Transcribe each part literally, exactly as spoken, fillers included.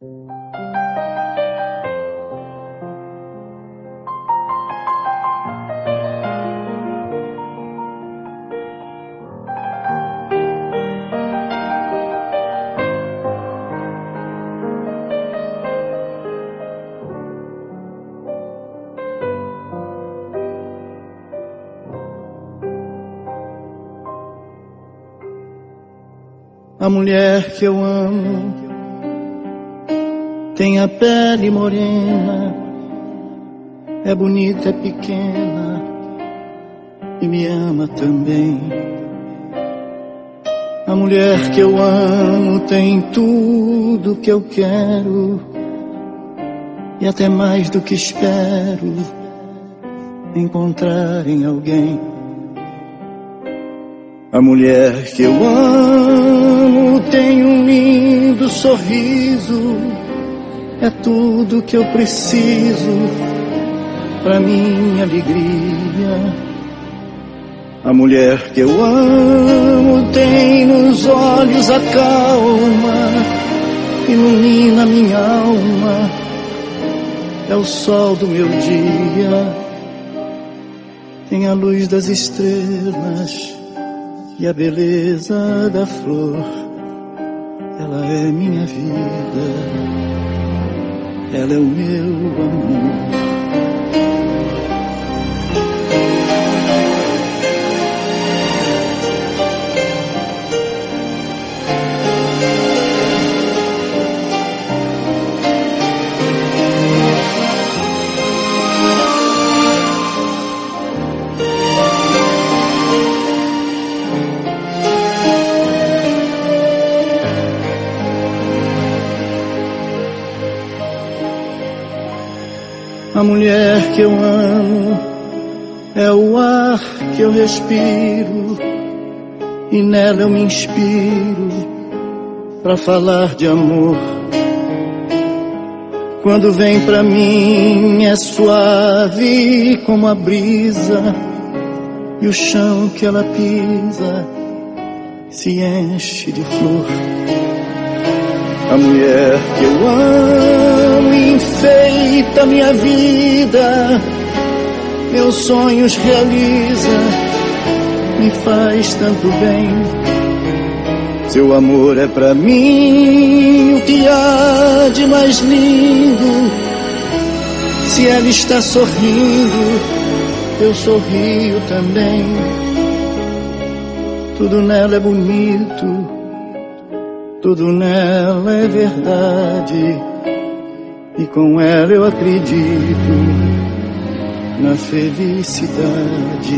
A mulher que eu amo tem a pele morena, é bonita, é pequena e me ama também. A mulher que eu amo tem tudo que eu quero e até mais do que espero encontrar em alguém. A mulher que eu amo tem um lindo sorriso, é tudo que eu preciso pra minha alegria. A mulher que eu amo tem nos olhos a calma, ilumina minha alma, é o sol do meu dia, tem a luz das estrelas e a beleza da flor. Ela é minha vida, ela é o meu amor. A mulher que eu amo é o ar que eu respiro e nela eu me inspiro pra falar de amor. Quando vem pra mim é suave como a brisa e o chão que ela pisa se enche de flor. A mulher que eu amo enfeita minha vida, meus sonhos realiza, me faz tanto bem. Seu amor é pra mim o que há de mais lindo. Se ela está sorrindo, eu sorrio também. Tudo nela é bonito, tudo nela é verdade, e com ela eu acredito na felicidade.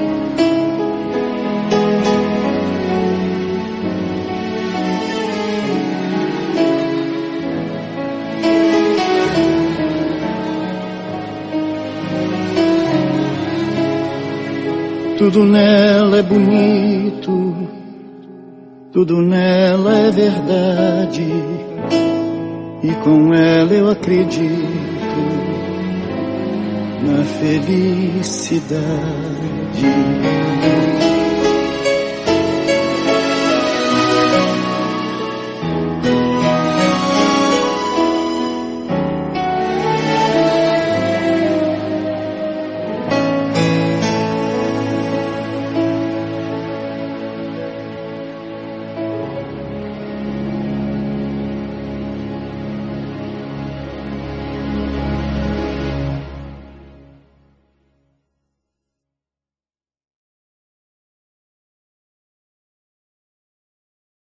Tudo nela é bonito, tudo nela é verdade, e com ela eu acredito na felicidade.